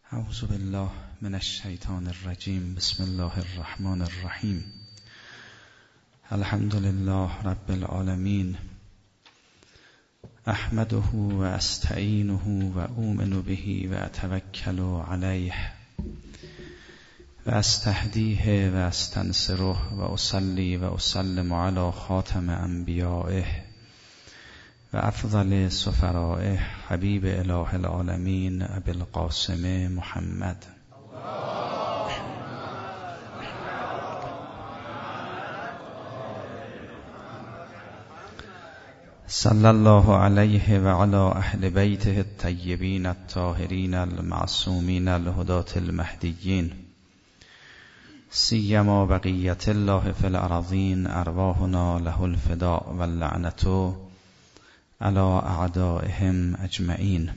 اعوذ بالله من الشیطان الرجیم. بسم الله الرحمن الرحیم. الحمد لله رب العالمین. احمده و استعینه و اؤمن به و اتوکل علیه و استهدیه و استنصره و اصلی و اسلم علی خاتم انبیائه و افضل سفرائه حبیب اله العالمین ابی القاسم محمد. صلی الله علیه و علی اهل بیته الطیبین الطاهرین المعصومین الهداة المهدیین، سیما بقیت الله فی الارضین، ارواحنا له الفداء واللعنة علی اعدائهم اجمعین.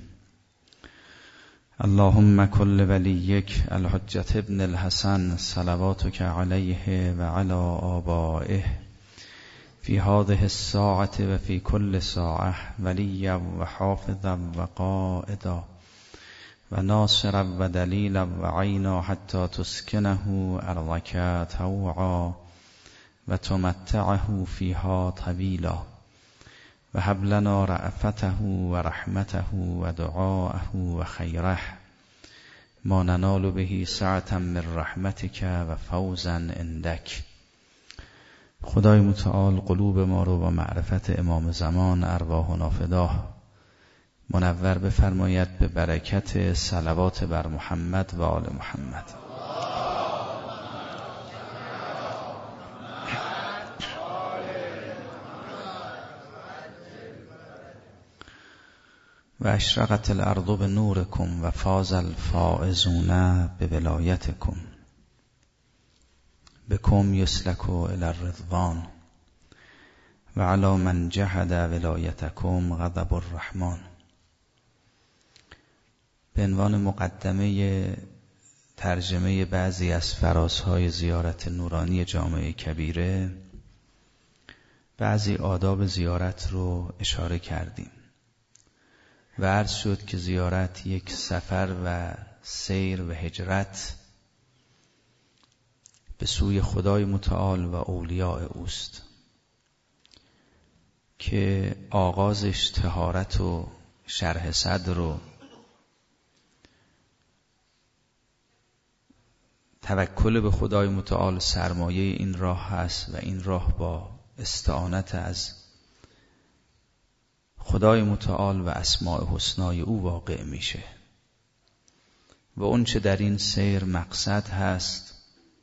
اللهم کل ولیک الحجة ابن الحسن صلواتک علیه و علی آبائه فی هذه الساعة و فی کل ساعة ولیا و حافظا و قائدا و ناصرا و دلیلا و عینا حتی تسکنه ارضک طوعا و تمتعه فیها طویلا و هب لنا رأفته و رحمته و دعاءه و خیره ما ننال به سعة من رحمتک و فوزا عندک. خدای متعال قلوب ما رو با معرفت امام زمان ارواحنا فداه منور بفرماید به برکت صلوات بر محمد و آل محمد. و اشرقت الارض بنورکم و فاز الفائزون بولایتکم بکم یسلک الی الرضوان و علی من جحد ولایتکم غضب الرحمن. به عنوان مقدمه ترجمه بعضی از فرازهای زیارت نورانی جامع کبیره، بعضی آداب زیارت رو اشاره کردیم و عرض شد که زیارت یک سفر و سیر و هجرت به سوی خدای متعال و اولیاء اوست که آغازش طهارت و شرح صدر و توکل به خدای متعال سرمایه این راه هست و این راه با استعانت از خدای متعال و اسماء حسنای او واقع میشه و اون چه در این سیر مقصد هست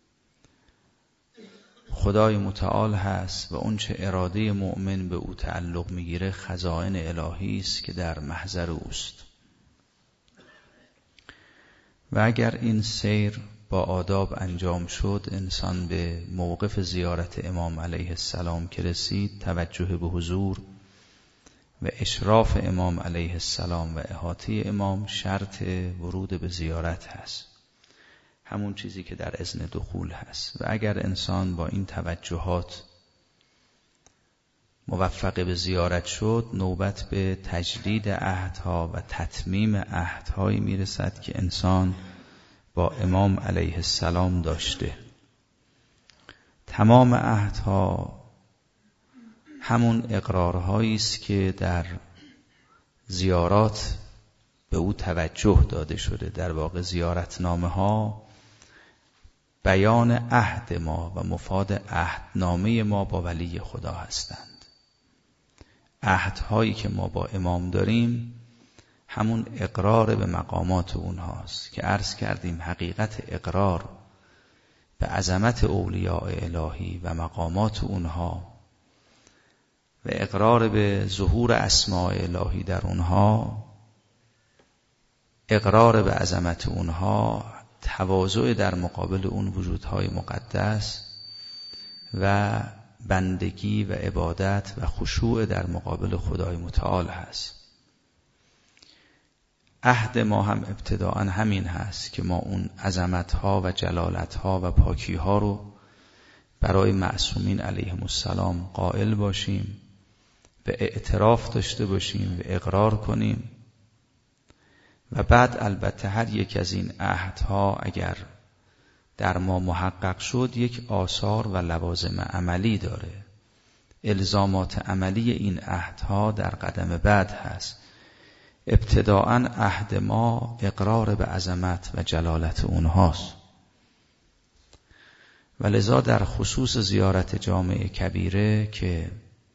خدای متعال هست و اون چه اراده مؤمن به او تعلق میگیره خزائن الهی است که در محضر اوست. و اگر این سیر با آداب انجام شد، انسان به موقف زیارت امام علیه السلام که رسید، توجه به حضور و اشراف امام علیه السلام و احاطه امام شرط ورود به زیارت هست، همون چیزی که در اذن دخول هست. و اگر انسان با این توجهات موفق به زیارت شد، نوبت به تجدید عهدها و تتمیم عهدهایی میرسد که انسان با امام علیه السلام داشته. تمام عهدها همون اقرارهایی است که در زیارات به او توجه داده شده. در واقع زیارتنامه ها بیان عهد ما و مفاد عهدنامه ما با ولی خدا هستند. عهدهایی که ما با امام داریم همون اقرار به مقامات اونهاست که عرض کردیم حقیقت اقرار به عظمت اولیاء الهی و مقامات اونها و اقرار به ظهور اسماء الهی در اونها، اقرار به عظمت اونها، تواضع در مقابل اون وجودهای مقدس و بندگی و عبادت و خشوع در مقابل خدای متعال هست. عهد ما هم ابتداءً همین هست که ما اون عظمتها و جلالتها و پاکیها رو برای معصومین علیهم السلام قائل باشیم، به اعتراف داشته باشیم و اقرار کنیم و بعد البته هر یک از این عهدها اگر در ما محقق شد یک آثار و لوازم عملی داره. الزامات عملی این عهدها در قدم بعد هست. ابتداءً عهد ما اقرار به عظمت و جلالت اونهاست و لذا در خصوص زیارت جامع کبیره که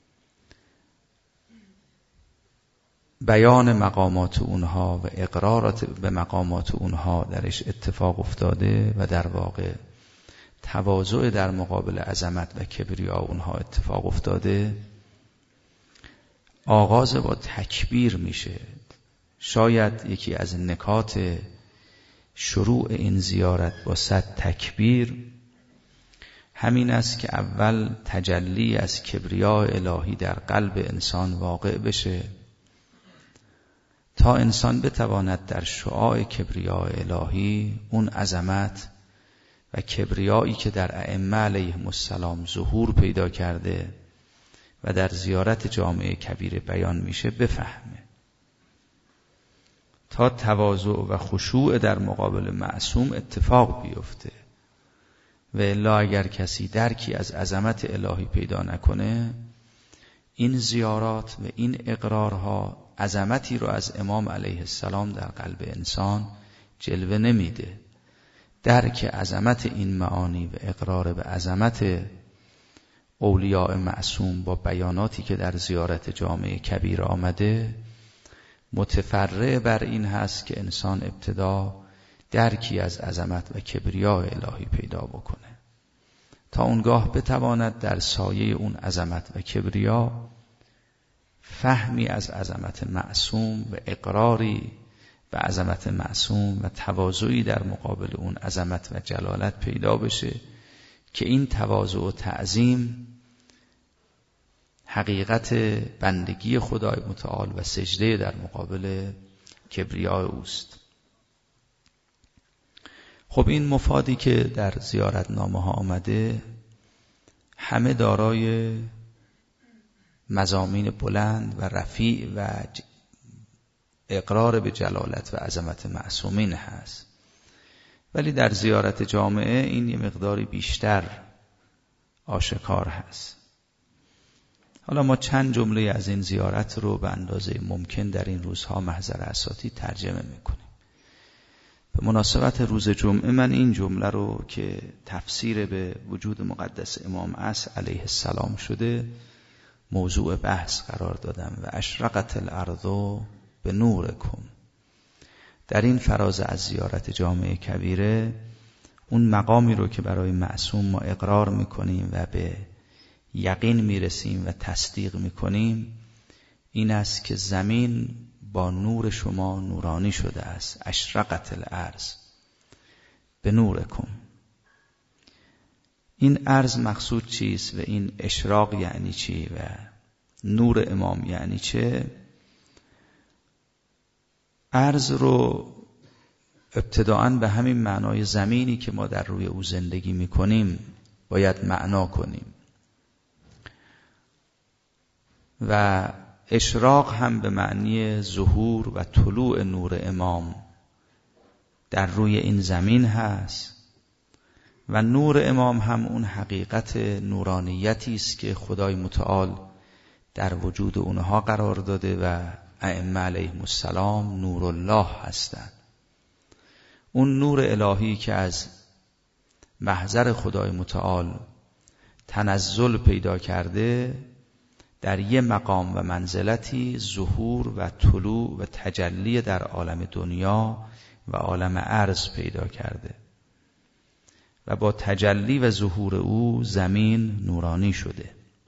بیان مقامات اونها و اقرارات به مقامات اونها درش اتفاق افتاده و در واقع تواضع در مقابل عظمت و کبریا اونها اتفاق افتاده، آغاز با تکبیر میشه. شاید یکی از نکات شروع این زیارت با 100 تکبیر همین است که اول تجلی از کبریای الهی در قلب انسان واقع بشه تا انسان بتواند در شعاع کبریای الهی اون عظمت و کبریایی که در ائمه علیهم السلام ظهور پیدا کرده و در زیارت جامع کبیره بیان میشه بفهمه، تا تواضع و خشوع در مقابل معصوم اتفاق بیفته. و الا اگر کسی درکی از عظمت الهی پیدا نکنه، این زیارات و این اقرارها عظمتی رو از امام علیه السلام در قلب انسان جلوه نمیده. درک عظمت این معانی و اقرار به عظمت اولیاء معصوم با بیاناتی که در زیارت جامع کبیر آمده متفرع بر این هست که انسان ابتدا درکی از عظمت و کبریای الهی پیدا بکنه تا اونگاه بتواند در سایه اون عظمت و کبریا فهمی از عظمت معصوم و اقراری به عظمت معصوم و تواضعی در مقابل اون عظمت و جلالت پیدا بشه که این تواضع و تعظیم حقیقت بندگی خدای متعال و سجده در مقابل کبریای اوست. خب این مفادی که در زیارتنامه ها آمده همه دارای مضامین بلند و رفیع و اقرار به جلالت و عظمت معصومین هست، ولی در زیارت جامعه این یه مقداری بیشتر آشکار هست. حالا ما چند جمله از این زیارت رو به اندازه ممکن در این روزها محضر اساتید ترجمه میکنیم. به مناسبت روز جمعه من این جمله رو که تفسیر به وجود مقدس امام عصر علیه السلام شده موضوع بحث قرار دادم و اشرقت الارض به نورکم. در این فراز از زیارت جامع کبیره اون مقامی رو که برای معصوم ما اقرار میکنیم و به یقین میرسیم و تصدیق میکنیم این است که زمین با نور شما نورانی شده است. اشرقت الارض به نورکم. این ارض مقصود چیست و این اشراق یعنی چی و نور امام یعنی چه؟ ارض رو ابتداءً به همین معنای زمینی که ما در روی او زندگی میکنیم باید معنا کنیم و اشراق هم به معنی ظهور و طلوع نور امام در روی این زمین هست و نور امام هم اون حقیقت نورانیتی است که خدای متعال در وجود اونها قرار داده و ائمه علیهم السلام نور الله هستند. اون نور الهی که از محضر خدای متعال تنزل پیدا کرده در یه مقام و منزلتی ظهور و طلوع و تجلی در عالم دنیا و عالم ارض پیدا کرده و با تجلی و ظهور او زمین نورانی شده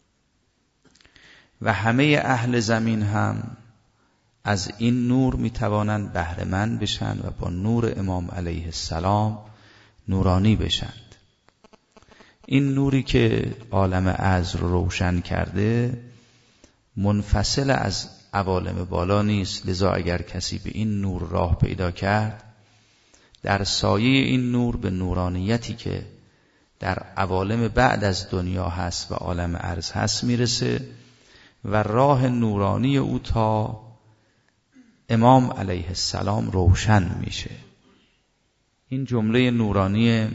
و همه اهل زمین هم از این نور میتوانند بهره مند بشن و با نور امام علیه السلام نورانی بشند. این نوری که عالم ارض رو روشن کرده منفصل از عوالم بالا نیست، لذا اگر کسی به این نور راه پیدا کرد در سایه این نور به نورانیتی که در عوالم بعد از دنیا هست و عالم ارض هست میرسه و راه نورانی او تا امام علیه السلام روشن میشه. این جمله نورانی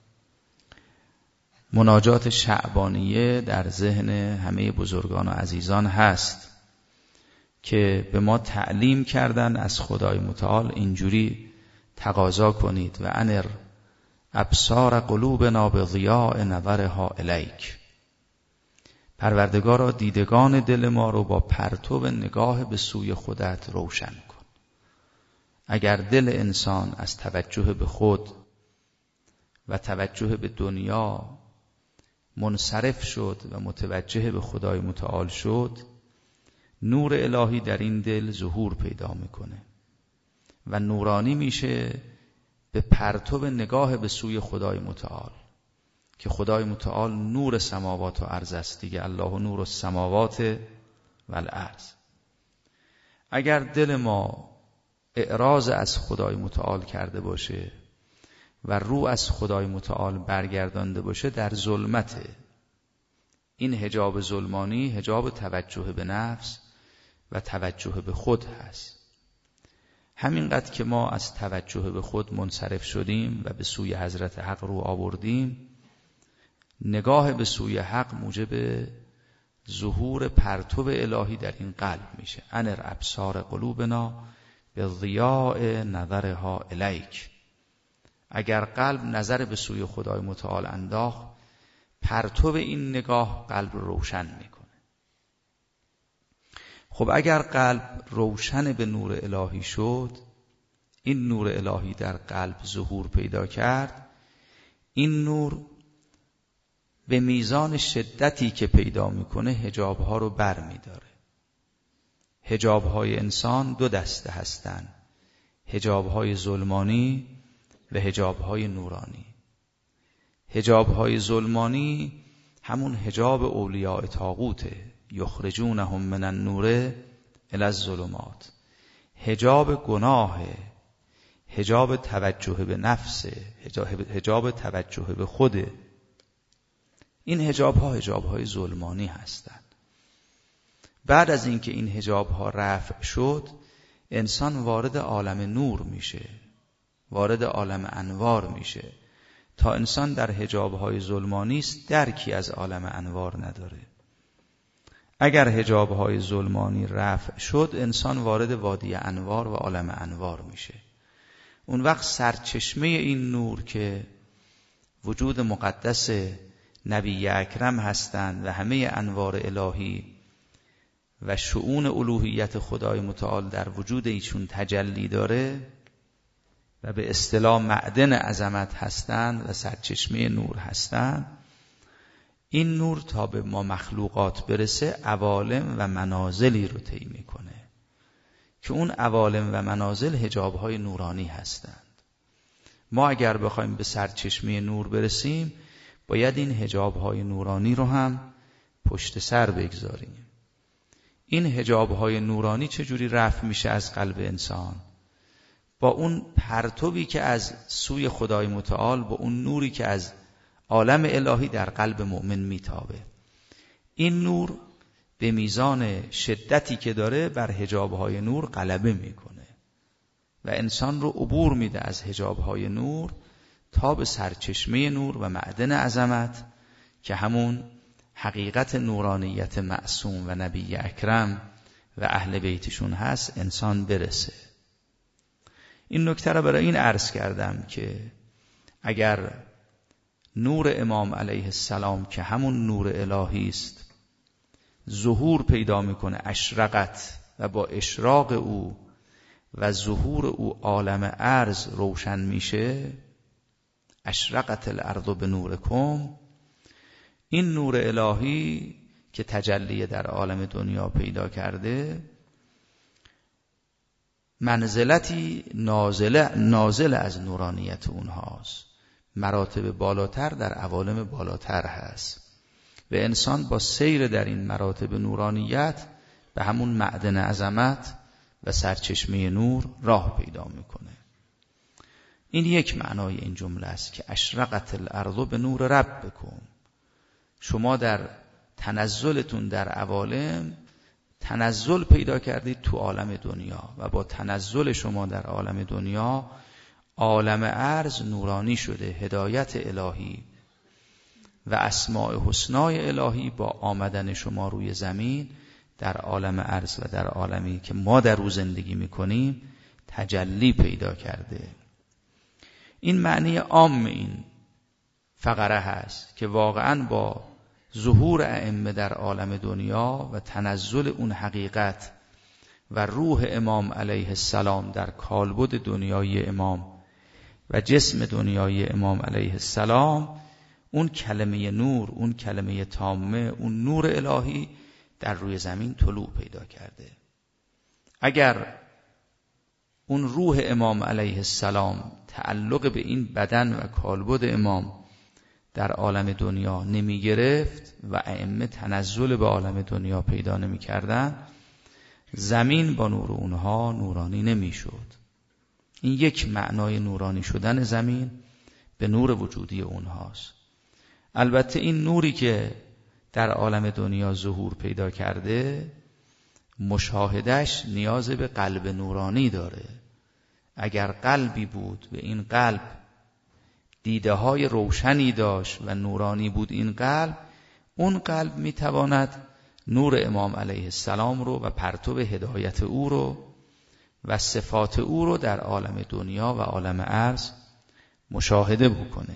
مناجات شعبانیه در ذهن همه بزرگان و عزیزان هست که به ما تعلیم کردن از خدای متعال اینجوری تقاضا کنید و انر ابصار قلوبنا بضیاء نظرها الیک. پروردگارا دیدگان دل ما رو با پرتو نگاه به سوی خودت روشن کن. اگر دل انسان از توجه به خود و توجه به دنیا منصرف شد و متوجه به خدای متعال شد، نور الهی در این دل ظهور پیدا میکنه و نورانی میشه به پرتو نگاه به سوی خدای متعال، که خدای متعال نور سماوات و ارض است دیگه. الله نور السماوات و الارض. اگر دل ما اعراض از خدای متعال کرده باشه و رو از خدای متعال برگردانده باشه، در ظلمته. این حجاب ظلمانی حجاب توجه به نفس و توجه به خود هست. همینقدر که ما از توجه به خود منصرف شدیم و به سوی حضرت حق رو آوردیم، نگاه به سوی حق موجب ظهور پرتو الهی در این قلب میشه. انر ابصار قلوبنا به ضیاء نظرها الیک. اگر قلب نظر به سوی خدای متعال انداخت، پرتو این نگاه قلب رو روشن میکنه. خب اگر قلب روشن به نور الهی شد، این نور الهی در قلب ظهور پیدا کرد، این نور به میزان شدتی که پیدا میکنه حجابها رو بر میداره. حجابهای انسان دو دسته هستن: حجابهای ظلمانی و حجابهای نورانی. حجابهای ظلمانی همون حجاب اولیاء طاغوته، یخرجونهم من النور الی الظلمات. حجاب گناهه، حجاب توجه به نفسه، حجاب توجه به خوده. این حجابهای ظلمانی هستند. بعد از اینکه این حجابها رفع شد، انسان وارد عالم نور میشه، وارد عالم انوار میشه. تا انسان در حجابهای ظلمانی است، درکی از عالم انوار نداره. اگر حجابهای ظلمانی رفع شد، انسان وارد وادی انوار و عالم انوار میشه. اون وقت سرچشمه این نور که وجود مقدس نبی اکرم هستند و همه انوار الهی و شؤون الوهیت خدای متعال در وجود ایشون تجلی داره و به اصطلاح معدن عظمت هستند و سرچشمه نور هستند، این نور تا به ما مخلوقات برسه عوالم و منازلی رو طی میکنه که اون عوالم و منازل حجابهای نورانی هستند. ما اگر بخوایم به سرچشمه نور برسیم، باید این حجابهای نورانی رو هم پشت سر بگذاریم. این حجابهای نورانی چجوری رفع میشه از قلب انسان؟ با اون پرتوی که از سوی خدای متعال، با اون نوری که از عالم الهی در قلب مؤمن میتابه. این نور به میزان شدتی که داره بر حجابهای نور غلبه میکنه و انسان رو عبور میده از حجابهای نور تا به سرچشمه نور و معدن عظمت که همون حقیقت نورانیت معصوم و نبی اکرم و اهل بیتشون هست انسان برسه. این نکته را برای این عرض کردم که اگر نور امام علیه السلام که همون نور الهی است ظهور پیدا میکنه، اشرقت، و با اشراق او و ظهور او عالم ارض روشن میشه، اشرقت الارض بنورکم، این نور الهی که تجلی در عالم دنیا پیدا کرده منزلتی نازل از نورانیت اونهاست، مراتب بالاتر در عوالم بالاتر هست و انسان با سیر در این مراتب نورانیت به همون معدن عظمت و سرچشمه نور راه پیدا میکنه. این یک معنای این جمله است که اشرقت الارض به نور ربکم. شما در تنزلتون در عوالم تنزل پیدا کردید تو عالم دنیا و با تنزل شما در عالم دنیا عالم ارض نورانی شده. هدایت الهی و اسماء حسنای الهی با آمدن شما روی زمین در عالم ارض و در عالمی که ما در او زندگی میکنیم تجلی پیدا کرده. این معنی عام این فقره هست که واقعا با ظهور ائمه در عالم دنیا و تنزل اون حقیقت و روح امام علیه السلام در کالبد دنیای امام و جسم دنیای امام علیه السلام، اون کلمه نور، اون کلمه تامه، اون نور الهی در روی زمین طلوع پیدا کرده. اگر اون روح امام علیه السلام تعلق به این بدن و کالبد امام در عالم دنیا نمی گرفت و ائمه تنزل به عالم دنیا پیدا نمی کردن، زمین با نور اونها نورانی نمی شد. این یک معنای نورانی شدن زمین به نور وجودی اونهاست. البته این نوری که در عالم دنیا ظهور پیدا کرده مشاهدش نیاز به قلب نورانی داره. اگر قلبی بود و این قلب دیده های روشنی داشت و نورانی بود این قلب، اون قلب میتواند نور امام علیه السلام رو و پرتو هدایت او رو و صفات او رو در عالم دنیا و عالم ارض مشاهده بکنه.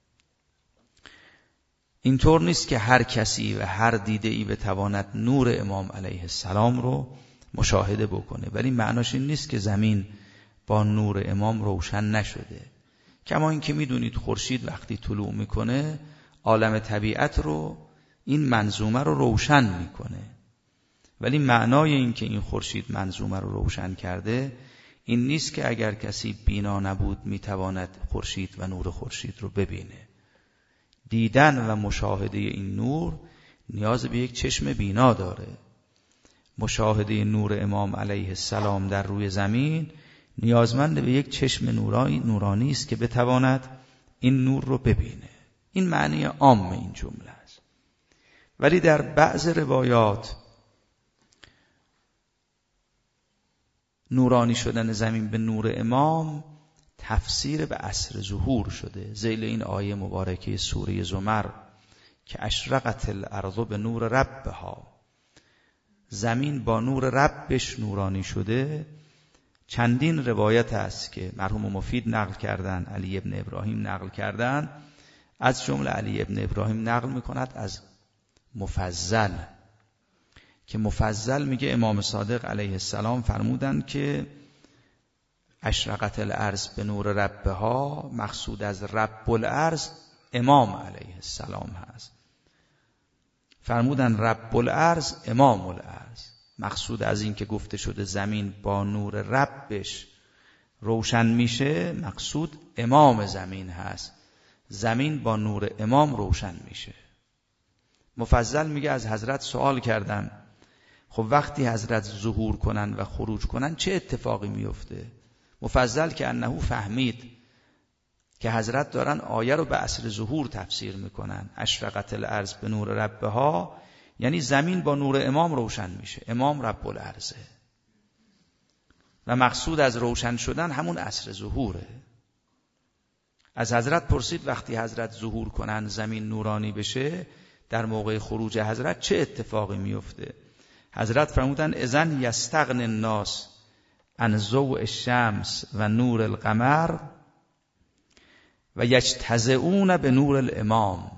اینطور نیست که هر کسی و هر دیده ای بتواند نور امام علیه السلام رو مشاهده بکنه، ولی معناش این نیست که زمین با نور امام روشن نشده. کما این که میدونید خورشید وقتی طلوع میکنه عالم طبیعت رو، این منظومه رو روشن میکنه، ولی معنای این که این خورشید منظومه رو روشن کرده این نیست که اگر کسی بینا نبود میتواند خورشید و نور خورشید رو ببینه. دیدن و مشاهده این نور نیاز به یک چشم بینا داره. مشاهده نور امام علیه السلام در روی زمین نیازمند به یک چشم نورانی است که بتواند این نور رو ببینه. این معنی عام این جمله است. ولی در بعض روایات نورانی شدن زمین به نور امام تفسیر به عصر ظهور شده. ذیل این آیه مبارکه سوره زمر که اشرقت الارض به نور ربها، زمین با نور ربش نورانی شده. چندین روایت است که مرحوم مفید نقل کردن، علی ابن ابراهیم نقل کردن. از جمله علی ابن ابراهیم نقل میکند از مفضل که مفضل میگه امام صادق علیه السلام فرمودند که اشرقت الارض به نور ربها، مقصود از رب الارض امام علیه السلام هست. فرمودند رب الارض امام الارض، مقصود از این که گفته شده زمین با نور ربش روشن میشه، مقصود امام زمین هست. زمین با نور امام روشن میشه. مفضل میگه از حضرت سوال کردم خب وقتی حضرت ظهور کنن و خروج کنن چه اتفاقی میفته؟ مفضل که انه فهمید که حضرت دارن آیه رو به عصر ظهور تفسیر میکنن. اشرقت الارض به نور ربها یعنی زمین با نور امام روشن میشه. امام رب الارضه و مقصود از روشن شدن همون عصر ظهوره. از حضرت پرسید وقتی حضرت ظهور کنن زمین نورانی بشه، در موقع خروج حضرت چه اتفاقی میفته؟ حضرت فرمودن اذن یستغنی الناس عن ضوء الشمس و نور القمر و یجتزئون به نور الامام.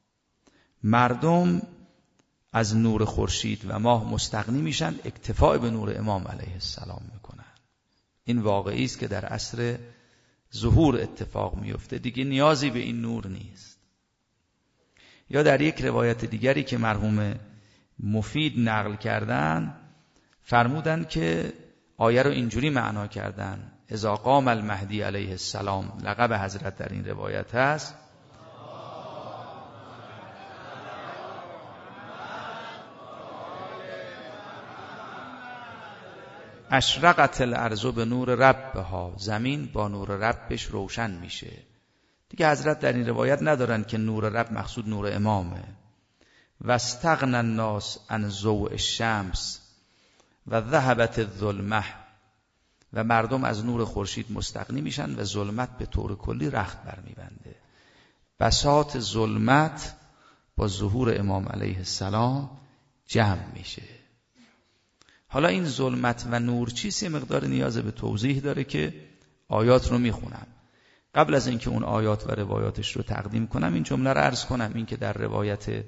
مردم از نور خورشید و ماه مستغنی میشن، اکتفاء به نور امام علیه السلام میکنن. این واقعی است که در عصر ظهور اتفاق میفته، دیگه نیازی به این نور نیست. یا در یک روایت دیگری که مرحوم مفید نقل کردن فرمودن که آیه رو اینجوری معنا کردن اذا قام المهدی علیه السلام، لقب حضرت در این روایت هست، اشرقت الارض به نور ربها، زمین با نور ربش روشن میشه. دیگه حضرت در این روایت ندارن که نور رب مقصود نور امامه. و استغنى الناس عن ضوء الشمس، و ذهبت الظلمه و مردم از نور خورشید مستغنی میشن و ظلمت به طور کلی رخت برمیبنده. بساط ظلمت با ظهور امام علیه السلام جمع میشه. حالا این ظلمت و نور چیست؟ یه مقدار نیاز به توضیح داره که آیات رو میخونم. قبل از اینکه اون آیات و روایاتش رو تقدیم کنم این جمله رو عرض کنم، این که در روایت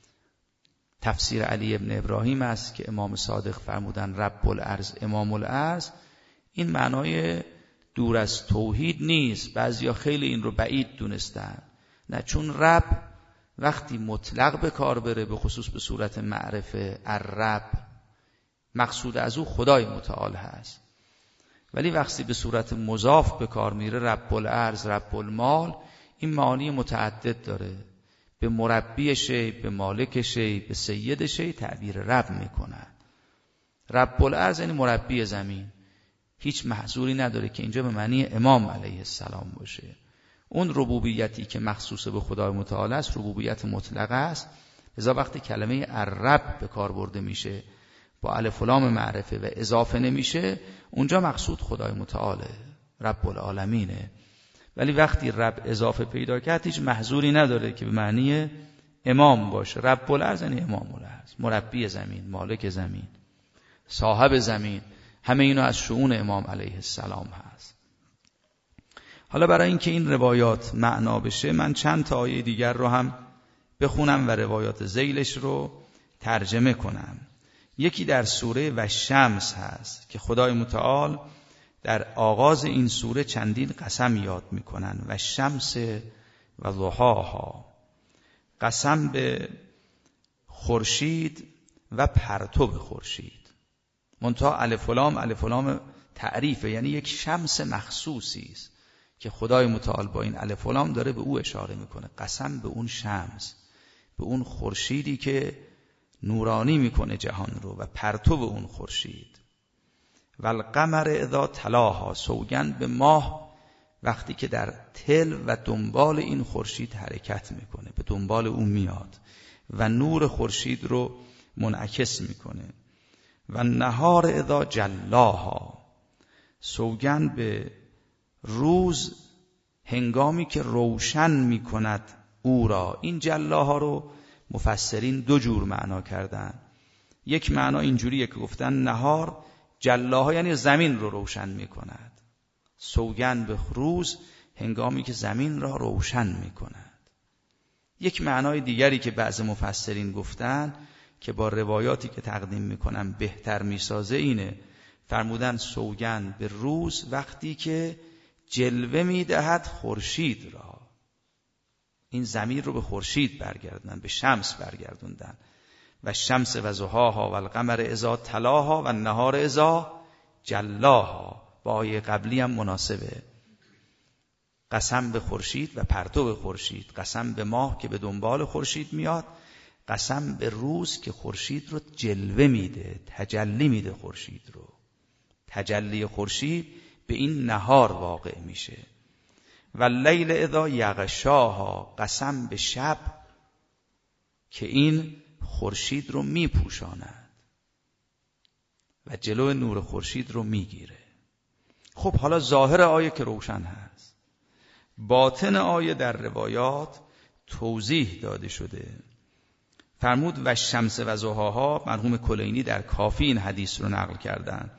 تفسیر علی ابن ابراهیم است که امام صادق فرمودن رب الارض امام الارض، این معنای دور از توحید نیست. بعضیا خیلی این رو بعید دونستن. نه، چون رب وقتی مطلق به کار بره، به خصوص به صورت معرفه الرب، مقصود از او خدای متعال هست. ولی وقتی به صورت مضاف به کار میره، رب الارض، رب المال، این معانی متعدد داره. به مربی شی، به مالک شی، به سید شی تعبیر رب میکنن. رب الارض یعنی مربی زمین. هیچ محظوری نداره که اینجا به معنی امام علیه السلام باشه. اون ربوبیتی که مخصوص به خدای متعال است ربوبیت مطلقه است. لذا وقتی کلمه الرب به کار برده میشه با الف و لام معرفه و اضافه نمیشه، اونجا مقصود خدای متعاله، رب العالمینه. ولی وقتی رب اضافه پیدا کرد هیچ محظوری نداره که به معنی امام باشه. رب الارض یعنی امام الارض، مربی زمین، مالک زمین، صاحب زمین. همه اینا از شؤون امام علیه السلام هست. حالا برای اینکه این روایات معنا بشه من چند تا آیه دیگر رو هم بخونم و روایات ذیلش رو ترجمه کنم. یکی در سوره و شمس هست که خدای متعال در آغاز این سوره چندین قسم یاد میکنن. و شمس و ضحاها، قسم به خورشید و پرتو خورشید. منتها الف و لام تعریفه، یعنی یک شمس مخصوصی است که خدای متعال با این الف و لام داره به او اشاره میکنه. قسم به اون شمس، به اون خورشیدی که نورانی میکنه جهان رو و پرتو اون خورشید. و القمر اذا تلاها، سوگند به ماه وقتی که در تل و دنبال این خورشید حرکت میکنه، به دنبال اون میاد و نور خورشید رو منعکس میکنه. و نهار اذا جلاها، سوگند به روز هنگامی که روشن میکند او را. این جلاها رو مفسرین دو جور معنا کردن. یک معنا اینجوریه که گفتن نهار جلاها یعنی زمین رو روشن میکند، سوگند به روز هنگامی که زمین را روشن میکند. یک معنای دیگری که بعض مفسرین گفتن که با روایاتی که تقدیم میکنم بهتر میسازه اینه، فرمودن سوگند به روز وقتی که جلوه میدهد خورشید را. این ضمیر رو به خورشید برگردوندن، به شمس برگردوندن. و شمس و ضحاها و القمر اذا تلاها و النهار اذا جلاها. با آیه قبلی هم مناسبه. قسم به خورشید و پرتو خورشید، قسم به ماه که به دنبال خورشید میاد، قسم به روز که خورشید رو جلوه میده، تجلی میده خورشید رو. تجلی خورشید به این نهار واقع میشه. و اللیل اذا یغشاها، قسم به شب که این خورشید رو میپوشاند و جلو نور خورشید رو میگیره. خب حالا ظاهر آیه که روشن هست، باطن آیه در روایات توضیح داده شده. فرمود و شمس و ضحاها، مرحوم کلینی در کافی این حدیث رو نقل کردن.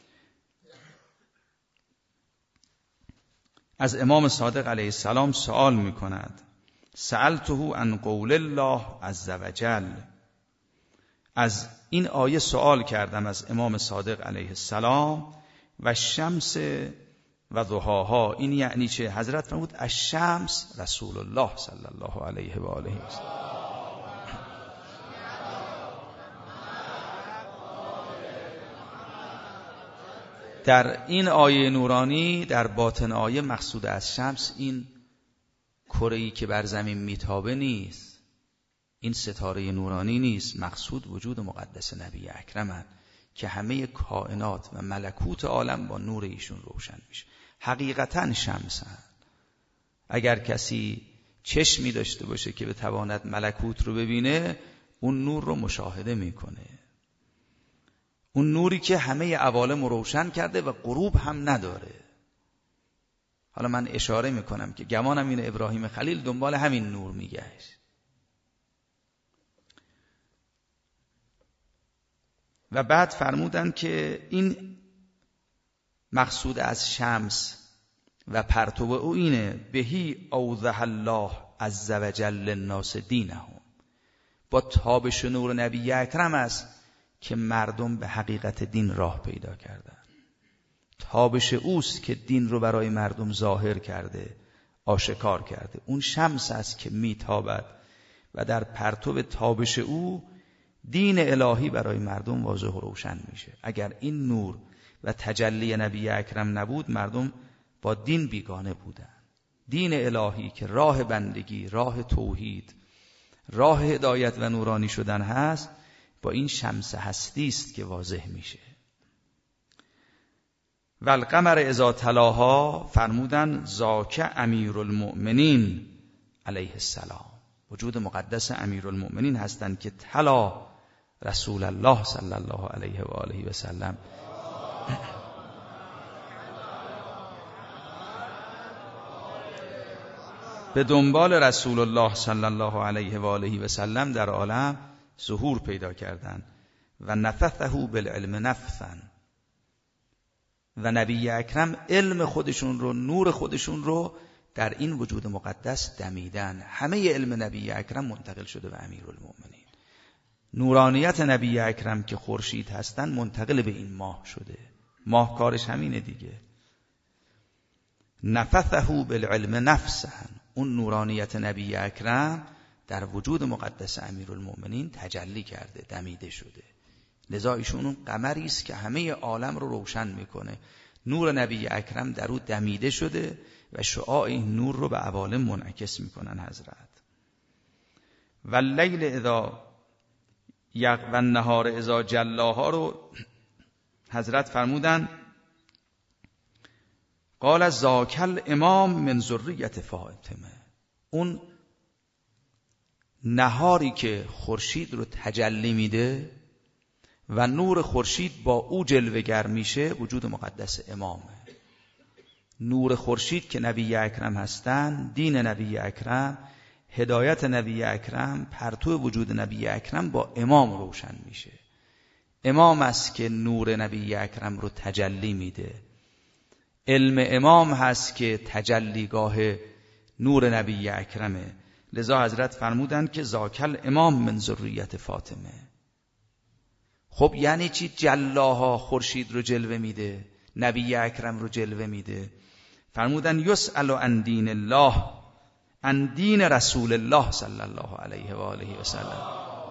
از امام صادق علیه السلام سوال میکند سألته عن قول الله عز وجل. از این آیه سوال کردم از امام صادق علیه السلام. و شمس و ضحاها، این یعنی چه؟ حضرت فرمود الشمس رسول الله صلی الله علیه و آله و سلم. در این آیه نورانی در باطن آیه مقصود از شمس این کره‌ای که بر زمین میتابه نیست، این ستاره نورانی نیست. مقصود وجود مقدس نبی اکرمند که همه کائنات و ملکوت عالم با نور ایشون روشن میشه. حقیقتاً شمسن. اگر کسی چشمی داشته باشه که بتواند ملکوت رو ببینه، اون نور رو مشاهده میکنه. اون نوری که همه عوالم رو روشن کرده و غروب هم نداره. حالا من اشاره میکنم که گمانم اینه ابراهیم خلیل دنبال همین نور میگشت. و بعد فرمودن که این مقصود از شمس و پرتو او اینه بهی اوضح الله عز وجل للناس دینهم، با تابش نور نبی اکرم است که مردم به حقیقت دین راه پیدا کردن. تابش اوست که دین رو برای مردم ظاهر کرده، آشکار کرده. اون شمس است که میتابد و در پرتو تابش او دین الهی برای مردم واضح و روشن میشه. اگر این نور و تجلی نبی اکرم نبود، مردم با دین بیگانه بودن. دین الهی که راه بندگی، راه توحید، راه هدایت و نورانی شدن هست، با این شمس هستی است که واضح میشه. و القمر اذا تلاها فرمودن ذاک امیرالمؤمنین علیه السلام. وجود مقدس امیرالمؤمنین هستند که تلا رسول الله صلی الله علیه و آله و سلم. به دنبال رسول الله صلی الله علیه و آله و سلم در عالم ظهور پیدا کردند و نفثه بالعلم نفثا. و نبی اکرم علم خودشون رو، نور خودشون رو در این وجود مقدس دمیدن. همه علم نبی اکرم منتقل شده به امیرالمؤمنین. نورانیت نبی اکرم که خورشید هستن منتقل به این ماه شده. ماه کارش همینه دیگه. نفثه بالعلم نفسا. اون نورانیت نبی اکرم در وجود مقدس امیرالمؤمنین تجلی کرده، دمیده شده. لذا ایشون اون قمری است که همه عالم رو روشن میکنه. نور نبی اکرم در او دمیده شده و شعاع این نور رو به عوالم منعکس میکنن حضرت. و اللیل اذا و النهار اذا جلاها رو حضرت فرمودن قال ذاک الامام من ذریة فاطمه. اون نهاری که خورشید رو تجلی میده و نور خورشید با او جلوه‌گر میشه، وجود مقدس امامه. نور خورشید که نبی اکرم هستن، دین نبی اکرم، هدایت نبی اکرم، پرتو وجود نبی اکرم با امام روشن میشه. امام است که نور نبی اکرم رو تجلی میده. علم امام هست که تجلیگاه نور نبی اکرمه. لذا حضرت فرمودند که ذاک الامام من ذریة فاطمه. خب یعنی چی؟ جلاها خورشید رو جلوه میده، نبی اکرم رو جلوه میده. فرمودن یسأل عن دین الله، عن دین رسول الله صلی الله علیه و آله و سلم.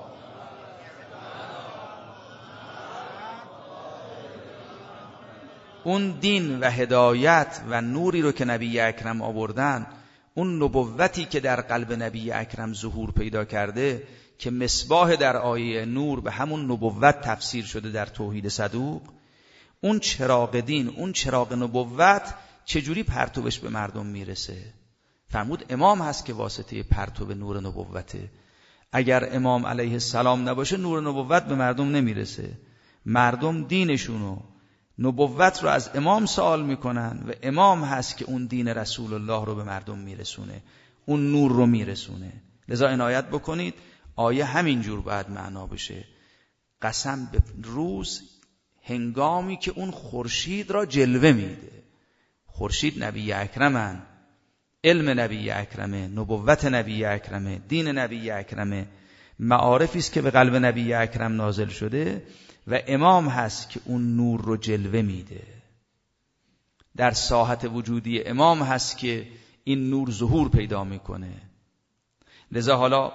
اون دین و هدایت و نوری رو که نبی اکرم آوردن، اون نبوتی که در قلب نبی اکرم ظهور پیدا کرده که مصباح در آیه نور به همون نبوت تفسیر شده در توحید صدوق، اون چراغ دین، اون چراغ نبوت چجوری پرتوش به مردم میرسه؟ فرمود امام هست که واسطه پرتو نور نبوته. اگر امام علیه السلام نباشه نور نبوت به مردم نمیرسه. مردم دینشونو، نبوت رو از امام سوال میکنن و امام هست که اون دین رسول الله رو به مردم میرسونه، اون نور رو میرسونه. لذا عنایت بکنید آیه همین جور باید معنا بشه. قسم به روز هنگامی که اون خورشید را جلوه میده. خورشید نبی اکرمن، علم نبی اکرمه، نبوت نبی اکرمه، دین نبی اکرمه، معارفی است که به قلب نبی اکرم نازل شده و امام هست که اون نور رو جلوه میده. در ساحت وجودی امام هست که این نور ظهور پیدا میکنه. لذا حالا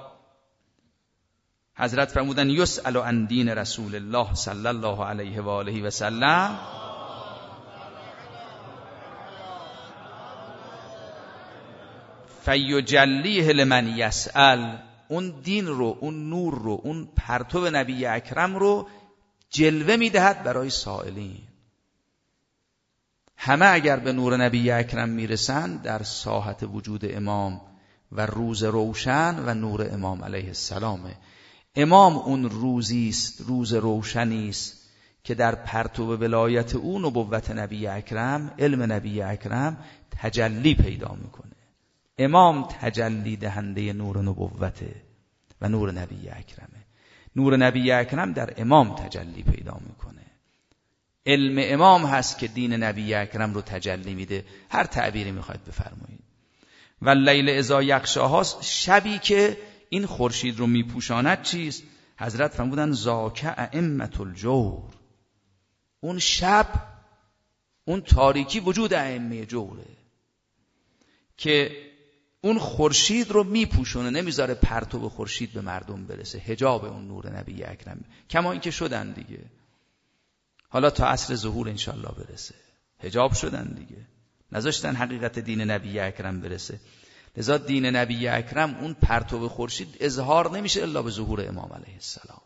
حضرت فرمودن یسأل عن دین رسول الله صلی الله علیه و آله و سلم فیجلیه لمن یسأل. اون دین رو، اون نور رو، اون پرتو نبی اکرم رو جلوه میدهد برای سائلین. همه اگر به نور نبی اکرم میرسن در ساحت وجود امام و روز روشن و نور امام علیه السلامه. امام اون روزی است، روز روشنی است که در پرتو ولایت او نبوت نبی اکرم، علم نبی اکرم تجلی پیدا میکنه. امام تجلی دهنده نور نبوته و نور نبی اکرمه. نور نبی اکرم در امام تجلی پیدا میکنه. علم امام هست که دین نبی اکرم رو تجلی میده. هر تعبیری میخواید بفرمایید. و لیل اذا یغشاها، شبی که این خورشید رو میپوشاند چیست؟ حضرت فرمودن ذاک ائمة الجور. اون شب، اون تاریکی وجود ائمه جوره که اون خورشید رو میپوشونه، نمیذاره پرتو خورشید به مردم برسه. حجاب اون نور نبی اکرم، کما این که شدن دیگه. حالا تا عصر ظهور انشالله برسه. حجاب شدن دیگه، نذاشتن حقیقت دین نبی اکرم برسه. لذا دین نبی اکرم، اون پرتو خورشید اظهار نمیشه الا به ظهور امام علیه السلام.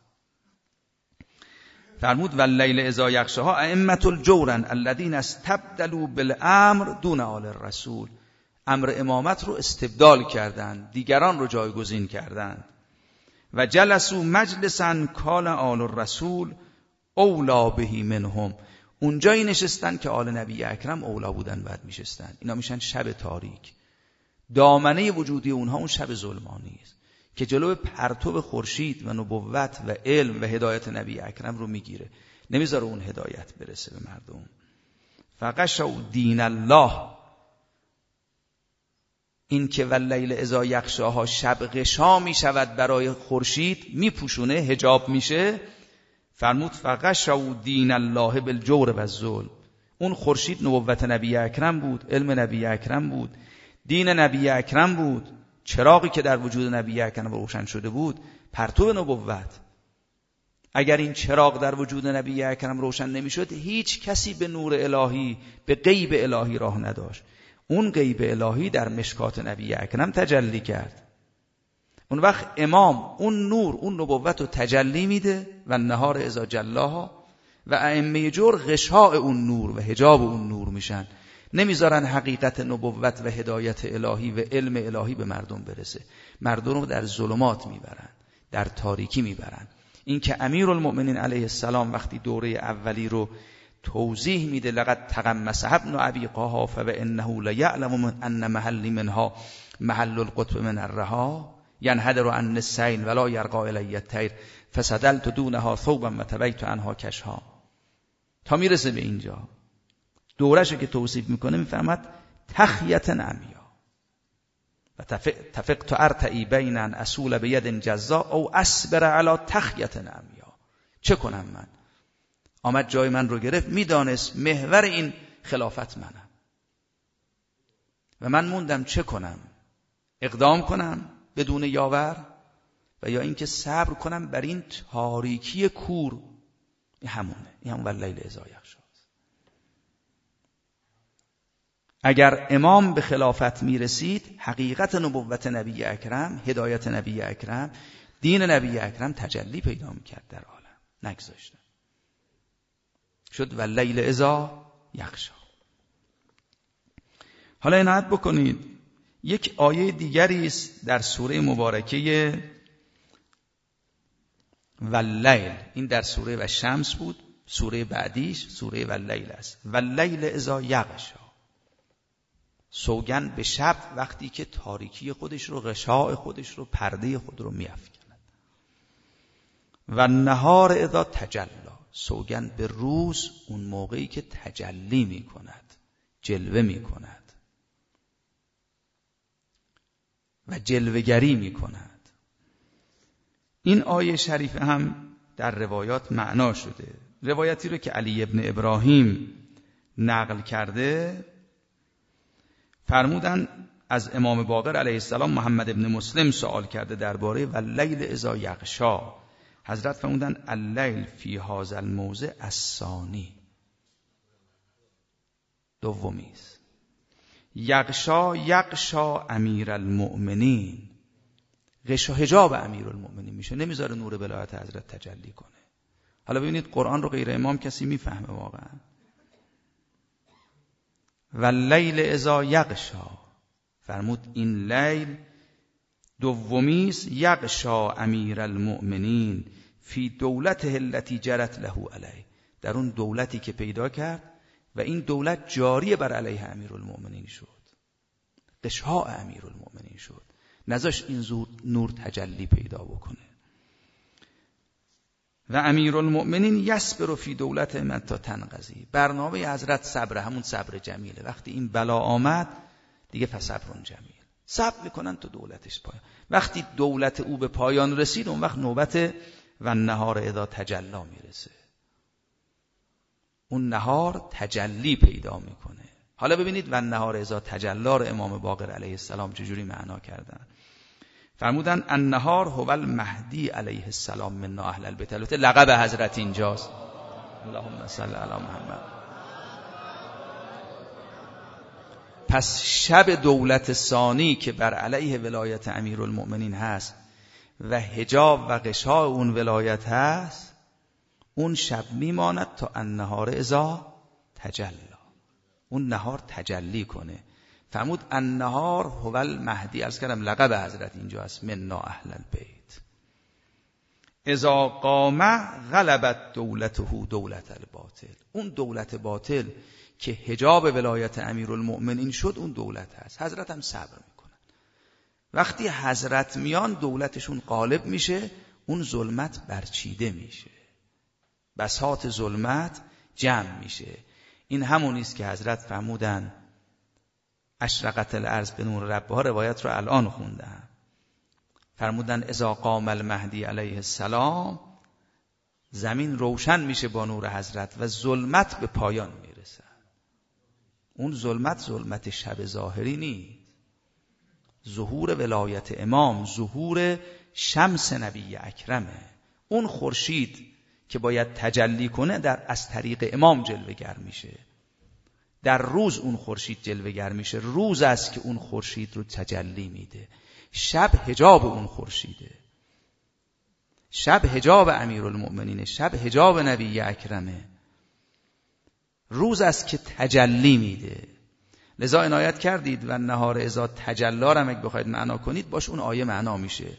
فرمود واللیل اذا یغشاها ائمة الجور الذین استبدلوا بالامر دون آل الرسول. امر امامت رو استبدال کردند، دیگران رو جایگزین کردند. و جلسوا مجلسا کان آل الرسول اولا بهی منهم. اونجایی نشستن که آل نبی اکرم اولا بودن بعد میشستن. اینا میشن شب تاریک. دامنه وجودی اونها اون شب ظلمانی است که جلو پرتو خورشید و نبوت و علم و هدایت نبی اکرم رو میگیره، نمیذاره اون هدایت برسه به مردم. فغشوا دین الله. این که واللیل اذا یغشاها شب غشا میشود برای خورشید، میپوشونه، حجاب میشه. فرمود فغشوا دین الله بالجور و الظلم. اون خورشید نبوت نبی اکرم بود، علم نبی اکرم بود، دین نبی اکرم بود، چراغی که در وجود نبی اکرم روشن شده بود، پرتو نبوت. اگر این چراغ در وجود نبی اکرم روشن نمیشد، هیچ کسی به نور الهی، به غیب الهی راه نداشت. اون غیب الهی در مشکات نبی اکرم تجلی کرد. اون وقت امام اون نور، اون نبوت رو تجلی میده و النهار اذا جلاها، و ائمه جور غشاء اون نور و حجاب اون نور میشن، نمیذارن حقیقت نبوت و هدایت الهی و علم الهی به مردم برسه. مردم رو در ظلمات میبرن، در تاریکی میبرن. این که امیرالمؤمنین علیه السلام وقتی دوره اولی رو توضیح میده، لقد تغمس ابن ابی قحافه و انه لیعلم ان محلی منها محل القطب من الرها ینحدر عن السیل ولا یرقى الی الطیر فسدلت دونها ثوبا و تبیت عنها کشها. تا میرسه به اینجا دورش که توصیف میکنه، میفهمد تخیت عمیا و تفقت ارتعی بین ان اصول بید جزا او اصبر علی تخیت عمیا. چه کنم من؟ آمد جای من رو گرفت، میدانست محور این خلافت منم و من موندم چه کنم؟ اقدام کنم بدون یاور و یا اینکه صبر کنم بر این تاریکی کور؟ این همونه، این هم واللیل اذا یغشا. اگر امام به خلافت میرسید، حقیقت نبوت نبی اکرم، هدایت نبی اکرم، دین نبی اکرم تجلی پیدا میکرد در عالم. نگذاشتن، شد واللیل اذا یغشا. حالا عنایت بکنید، یک آیه دیگری است در سوره مبارکه واللیل. این در سوره و شمس بود، سوره بعدیش سوره واللیل است. واللیل اذا یغشا، سوگند به شب وقتی که تاریکی خودش رو، غشاء خودش رو، پرده خود رو میافکند. و نهار اذا تجلی، سوگند به روز اون موقعی که تجلی میکند، جلوه میکند و جلوه‌گری میکند. این آیه شریفه هم در روایات معنا شده. روایتی رو که علی ابن ابراهیم نقل کرده، فرمودن از امام باقر علیه السلام محمد ابن مسلم سوال کرده درباره واللیل اذا یغشا. حضرت فرمودن اللیل فی هذا الموضع الثانی، دومی است. یغشا امیرالمؤمنین، غشا حجاب امیرالمؤمنین میشه، نمیذاره نور ولایت حضرت تجلی کنه. حالا ببینید قرآن رو غیر امام کسی میفهمه واقعا؟ واللیل اذا یغشا، فرمود این لیل دومی است. یغشا امیرالمؤمنین فی دولته التي جرت له علیه، در اون دولتی که پیدا کرد و این دولت جاری بر علیه امیرالمؤمنین شد، غشاء امیرالمؤمنین شد، نذاشت این نور تجلی پیدا بکنه. و امیرالمؤمنین یصبر فی دولت من تا تنقضی. برنامه حضرت صبر، همون صبر جمیله. وقتی این بلا آمد دیگه فصبر جمیل، صبر میکنن تا دولتش پایان. وقتی دولت او به پایان رسید اون وقت نوبت و النهار اذا تجلی میرسه. اون نهار تجلی پیدا میکنه. حالا ببینید و النهار اذا تجلی رو امام باقر علیه السلام چجوری معنا کردن. فرمودن النهار هو المهدی علیه السلام من اهل البیت. البته لقب حضرت اینجاست. اللهم صل علی محمد. پس شب دولت ثانی که بر علیه ولایت امیرالمؤمنین هست و حجاب و غشاء اون ولایت هست، اون شب میماند تا النهار اذا تجلی، اون نهار تجلی کنه. فرمود النهار هو المهدی، عرض کردم لقب حضرت اینجا است، منا اهل البیت. اذا قام غلبت دولته دولت الباطل. اون دولت باطل که حجاب ولایت امیرالمؤمنین شد اون دولت هست. حضرت هم صبر میکنن. وقتی حضرت میان دولتشون غالب میشه، اون ظلمت برچیده میشه، بساط ظلمت جمع میشه. این همونی است که حضرت فرمودن اشرقت الارض به نور ربها. روایت رو الان خوندم. فرمودن اذا قام المهدی علیه السلام، زمین روشن میشه با نور حضرت و ظلمت به پایان میرسه. اون ظلمت شب ظاهری نیست، ظهور ولایت امام، ظهور شمس نبی اکرمه. اون خورشید که باید تجلی کنه از طریق امام جلوه‌گر میشه. در روز اون خورشید جلوه‌گر میشه. روز است که اون خورشید رو تجلی میده. شب حجاب اون خورشیده. شب حجاب امیرالمؤمنین، شب حجاب نبی اکرمه. روز است که تجلی میده. لذا عنایت کردید و نهار اذا تجلی را اگه بخواید معنا کنید باش اون آیه معنا میشه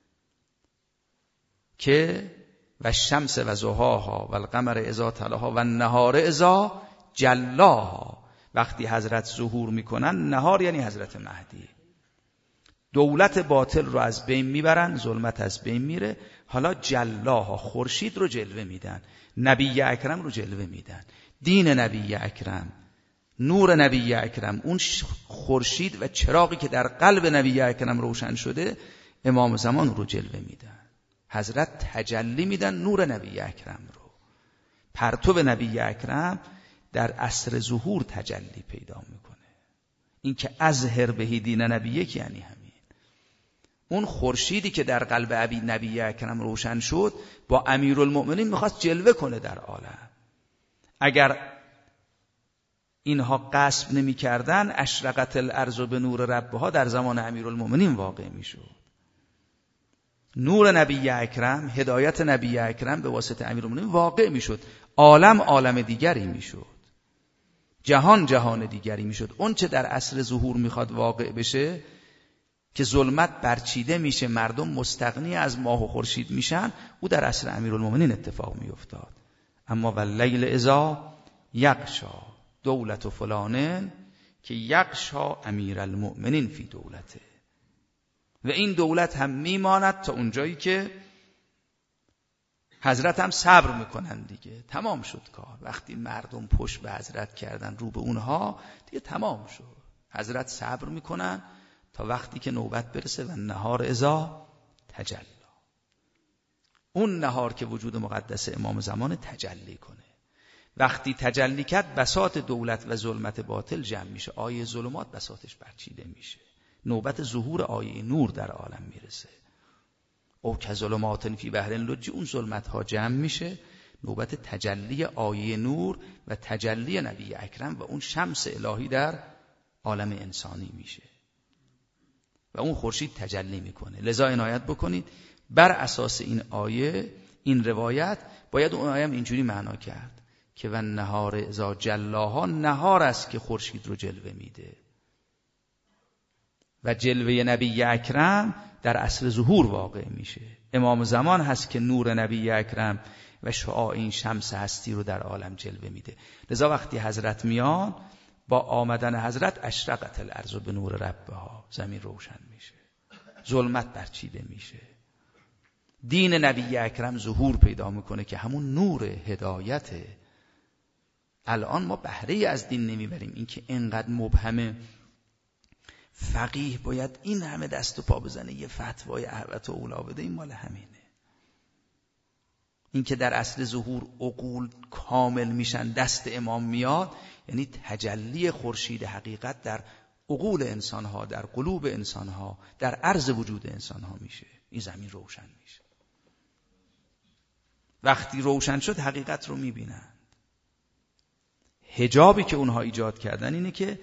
که و الشمس و ضحاها و القمر اذا تلاها و النهار اذا جلاها. وقتی حضرت ظهور میکنن، نهار یعنی حضرت مهدی، دولت باطل رو از بین میبرن، ظلمت از بین میره. حالا جلاها، خورشید رو جلوه میدن، نبی اکرم رو جلوه میدن، دین نبی اکرم، نور نبی اکرم، اون خورشید و چراغی که در قلب نبی اکرم روشن شده، امام زمان رو جلوه میدن. حضرت تجلی میدن نور نبی اکرم رو. پرتو نبی اکرم در عصر ظهور تجلی پیدا میکنه. این که اظهر بهی دین نبیک یعنی همین. اون خورشیدی که در قلب نبی اکرم روشن شد با امیرالمؤمنین میخواست جلوه کنه در عالم. اگر اینها قصب نمی کردن، اشرقت الارض به نور ربها در زمان امیرالمؤمنین واقع می شد. نور نبی اکرم، هدایت نبی اکرم به واسطه امیرالمؤمنین واقع می شد. عالم دیگری می شد. جهان دیگری می شد. اون چه در عصر ظهور می خواد واقع بشه که ظلمت برچیده میشه، مردم مستغنی از ماه و خورشید میشن، او در عصر امیرالمؤمنین اتفاق می افتاد. اما واللیل اذا یغشا دولت فلانه که یغشا امیرالمؤمنین فی دولته. و این دولت هم میماند تا اونجایی که حضرت هم صبر میکنن دیگه. تمام شد کار. وقتی مردم پشت به حضرت کردن، رو به اونها، دیگه تمام شد. حضرت صبر میکنن تا وقتی که نوبت برسه و نهار اذا تجلی، اون نهار که وجود مقدس امام زمان تجلی کنه. وقتی تجلی کرد، بساط دولت و ظلمت باطل جمع میشه. آیه ظلمات بساطش برچیده میشه. نوبت ظهور آیه نور در عالم میرسه. او که ظلمات فی بحر لجی، اون ظلمت ها جمع میشه. نوبت تجلی آیه نور و تجلی نبی اکرم و اون شمس الهی در عالم انسانی میشه و اون خورشید تجلی میکنه. لذا عنایت بکنید بر اساس این آیه، این روایت، باید اون آیه اینجوری معنا کرد که و نهار اذا جلاها، نهار است که خورشید رو جلوه میده و جلوه نبی اکرم در عصر ظهور واقع میشه. امام زمان هست که نور نبی اکرم و شعاع این شمس هستی رو در عالم جلوه میده. لذا وقتی حضرت میان، با آمدن حضرت اشرقت الارض به نور ربها، زمین روشن میشه، ظلمت برچیده میشه، دین نبی اکرم ظهور پیدا میکنه که همون نور هدایته. الان ما بهره از دین نمیبریم. این که اینقدر مبهمه، فقیه باید این همه دست و پا بزنه یه فتوای احوت و اولا بده، این مال همینه. این که در اصل ظهور عقول کامل میشن، دست امام میاد، یعنی تجلی خورشید حقیقت در عقول انسانها، در قلوب انسانها، در عرض وجود انسانها میشه. این زمین روشن میشه. وقتی روشن شد حقیقت رو میبینن. حجابی که اونها ایجاد کردن اینه که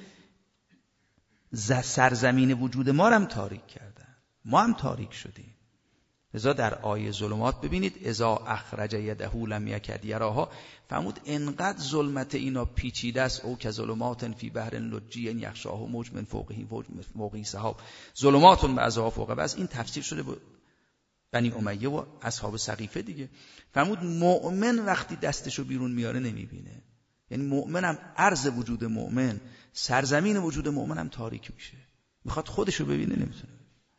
سرزمین وجود ما رو هم تاریک کردن، ما هم تاریک شدیم. لذا در آیه ظلمات ببینید اذا اخرج یده لم یکد یراها، فرمود انقدر ظلمت اینا پیچیده است، او که ظلمات فی بحر لجی یغشاه موج من فوقه موج من فوقه سحاب ظلمات بعضها فوق بعض. این تفسیر شده بنی امیه و اصحاب سقیفه دیگه. فرمود مؤمن وقتی دستشو بیرون میاره نمیبینه، یعنی مؤمن هم عرض وجود مؤمن، سرزمین وجود مؤمن هم تاریک میشه، میخواد خودشو ببینه نمیتونه.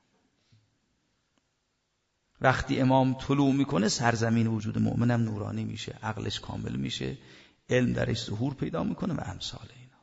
وقتی امام طلوع میکنه سرزمین وجود مؤمن هم نورانی میشه، عقلش کامل میشه، علم درش ظهور پیدا میکنه و امثال اینا.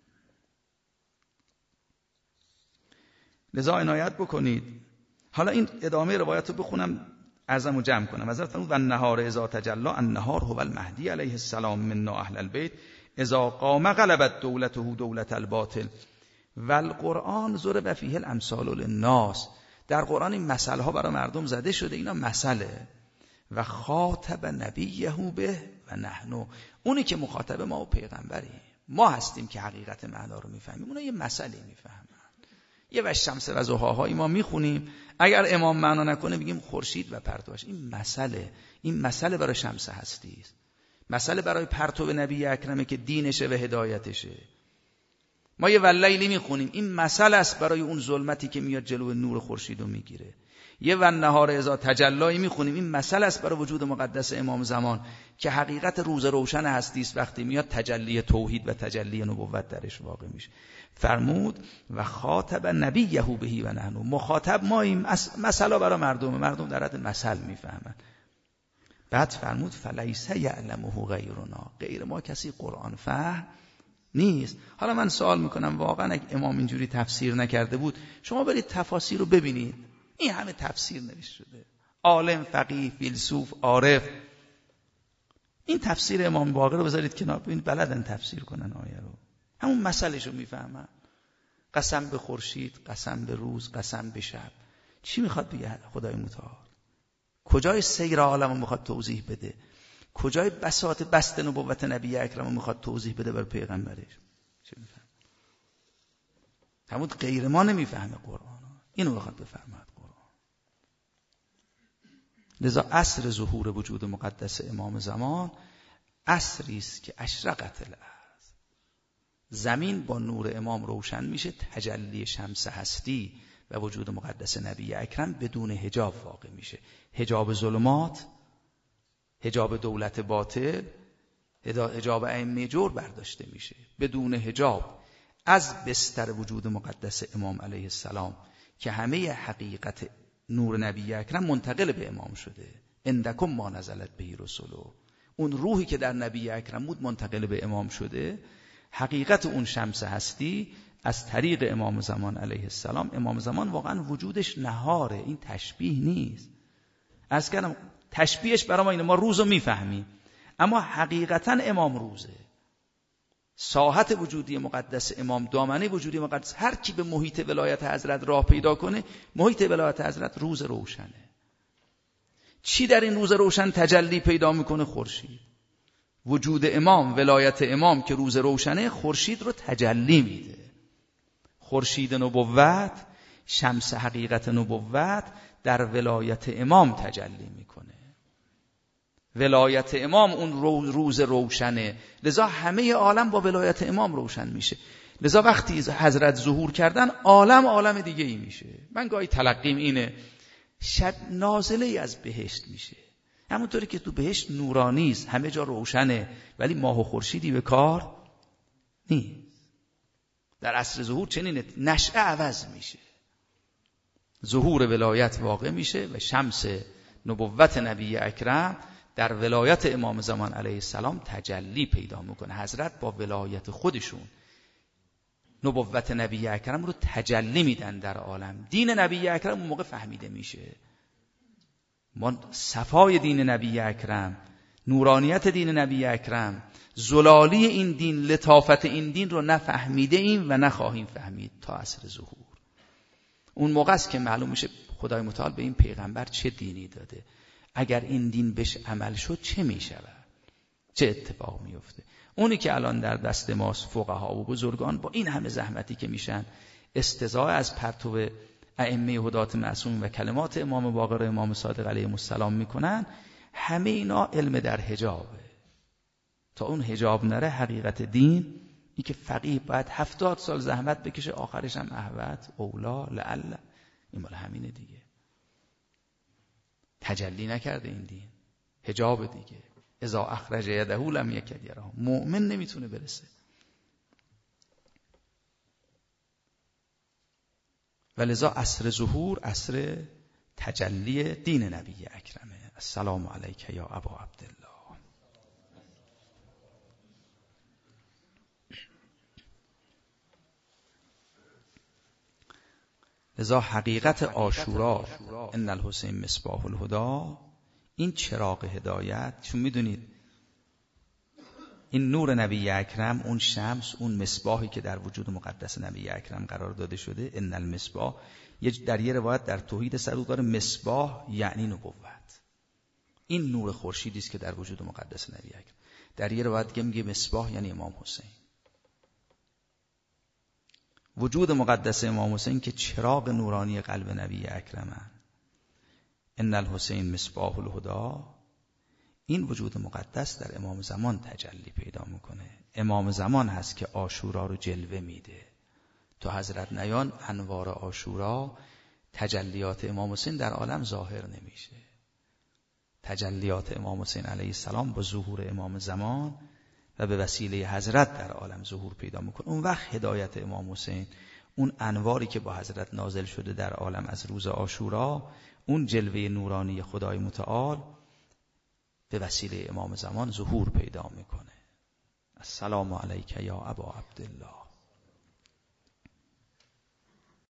لذا عنایت بکنید. حالا این ادامه روایت رو بخونم، عرضم رو جمع کنم. حضرت فرمود و النهار اذا تجلی، النهار هو المهدی علیه السلام منا اهل البیت اذا قام غلبت دولته دولت الباطل و القرآن ضرب فیه الامثال للناس. در قرآن این مثل ها برای مردم زده شده، اینا مثله. و خاطب نبیه به و نحنو، اونی که مخاطب ما و پیغمبری، ما هستیم که حقیقت معنا رو میفهمیم، اونا یه مسئله میفهمن. یه و شمس و ضحاهایی ما میخونیم، اگر امام معنا نکنه بگیم خورشید و پرتوش. این مسئله برای شمس هستی است، مسئله برای پرتو نبی اکرمه که دینشه و هدایتشه. ما یه واللیلی میخونیم، این مسئله است برای اون ظلمتی که میاد جلو نور خورشید رو میگیره. یه والنهار اذا تجلی میخونیم، این مسئله است برای وجود مقدس امام زمان که حقیقت روز روشن هستی است، وقتی میاد تجلی توحید و تجلی نبوت درش واقع میشه. فرمود و خاطب نبیه بهی و نحنو، مخاطب ماییم، مسئله برای مردم در حد مثل میفهمن. بعد فرمود فلیس یعلمه غیرنا، غیر ما کسی قرآن فهم نیست. حالا من سوال میکنم، واقعا اگه امام اینجوری تفسیر نکرده بود، شما برید تفاسیر رو ببینید، این همه تفسیر نوشته شده، عالم، فقیه، فیلسوف، عارف. این تفسیر امام باقر رو بذارید کنار، ببینید بلدن تفسیر کنن آیه رو، همون مسئله‌ش رو میفهمن. قسم به خورشید، قسم به روز، قسم به شب. چی میخواد بگه خدای متعال؟ کجای سیر عالم رو میخواد توضیح بده؟ کجای بساط بست نبوت نبی اکرم رو میخواد توضیح بده بر پیغمبرش؟ چه میفهم؟ همون غیر ما نمیفهمه قرآن، اینو میخواد بفهمد قرآن. لذا عصر ظهور وجود مقدس امام زمان عصری است که اشرقت الارض، زمین با نور امام روشن میشه، تجلی شمس هستی و وجود مقدس نبی اکرم بدون حجاب واقع میشه. حجاب ظلمات، حجاب دولت باطل، حجاب ائمه جور برداشته میشه. بدون حجاب از بستر وجود مقدس امام علیه السلام که همه حقیقت نور نبی اکرم منتقل به امام شده. اندکم ما نزلت بهی رسولو، اون روحی که در نبی اکرم بود منتقل به امام شده. حقیقت اون شمس هستی از طریق امام زمان علیه السلام. امام زمان واقعا وجودش نهاره، این تشبیه نیست. از کردم تشبیهش برای ما اینه، ما روزو میفهمیم، اما حقیقتا امام روزه. ساحت وجودی مقدس امام، دامنه وجودی مقدس، هر کی به محیط ولایت حضرت راه پیدا کنه، محیط ولایت حضرت روز روشنه. چی در این روز روشن تجلی پیدا میکنه؟ خورشید. وجود امام، ولایت امام که روز روشنه، خورشید رو تجلی میده. خورشید نبوت، شمس حقیقت نبوت در ولایت امام تجلی میکنه. ولایت امام اون روز روشنه، لذا همه عالم با ولایت امام روشن میشه. لذا وقتی حضرت ظهور کردن عالم دیگه ای میشه. من گاهی تلقیم اینه شب نازله ای از بهشت میشه، همونطوری که تو بهشت نورانی است، همه جا روشنه، ولی ماه و خورشیدی به کار نیست. در عصر ظهور چنینه، نشأه عوض میشه، ظهور ولایت واقع میشه و شمس نبوت نبی اکرم در ولایت امام زمان علیه السلام تجلی پیدا میکنه. حضرت با ولایت خودشون نبوت نبی اکرم رو تجلی میدن در عالم. دین نبی اکرم اون موقع فهمیده میشه. ما صفای دین نبی اکرم، نورانیت دین نبی اکرم، زلالی این دین، لطافت این دین رو نفهمیده ایم و نخواهیم فهمید تا عصر ظهور. اون موقع است که معلوم میشه خدای متعال به این پیغمبر چه دینی داده، اگر این دین بهش عمل شد چه میشود، چه اتفاق میفته. اونی که الان در دست ماست، فقها و بزرگان با این همه زحمتی که میشن استضاء از پرتو ائمه هدات معصوم و کلمات امام باقر و امام صادق علیهم السلام میکنن، همه اینا علم در حجابه. تا اون حجاب نره حقیقت دین این که فقیه باید 70 سال زحمت بکشه، آخرش هم احوت اولا لعل، این مال همینه دیگه. تجلی نکرده این دین، حجاب دیگه. اذا اخرج یده لم یکد یراه، مؤمن نمیتونه برسه. ولذا عصر ظهور عصر تجلی دین نبی اکرمه. السلام علیک یا ابا عبدالله. لذا حقیقت عاشورا ان الحسین مصباح الهدی، این چراغ هدایت. چون میدونید این نور نبی اکرم، اون شمس، اون مصباحی که در وجود مقدس نبی اکرم قرار داده شده، ان المصباح، در یه روایت در توحید صدوق داره مصباح یعنی نبوت. این نور خورشیدی است که در وجود مقدس نبی اکرم. در یه روایت دیگه میگه مصباح یعنی امام حسین. وجود مقدس امام حسین که چراغ نورانی قلب نبی اکرمن، ان الحسین مصباح الهدی، این وجود مقدس در امام زمان تجلی پیدا میکنه. امام زمان هست که عاشورا رو جلوه میده. تو حضرت نیان انوار عاشورا، تجلیات امام حسین در عالم ظاهر نمیشه. تجلیات امام حسین علیه السلام با ظهور امام زمان و به وسیله حضرت در عالم ظهور پیدا میکنه. اون وقت هدایت امام حسین، اون انواری که با حضرت نازل شده در عالم از روز عاشورا، اون جلوه نورانی خدای متعال به وسیله امام زمان ظهور پیدا میکنه. السلام علیک یا ابا عبدالله.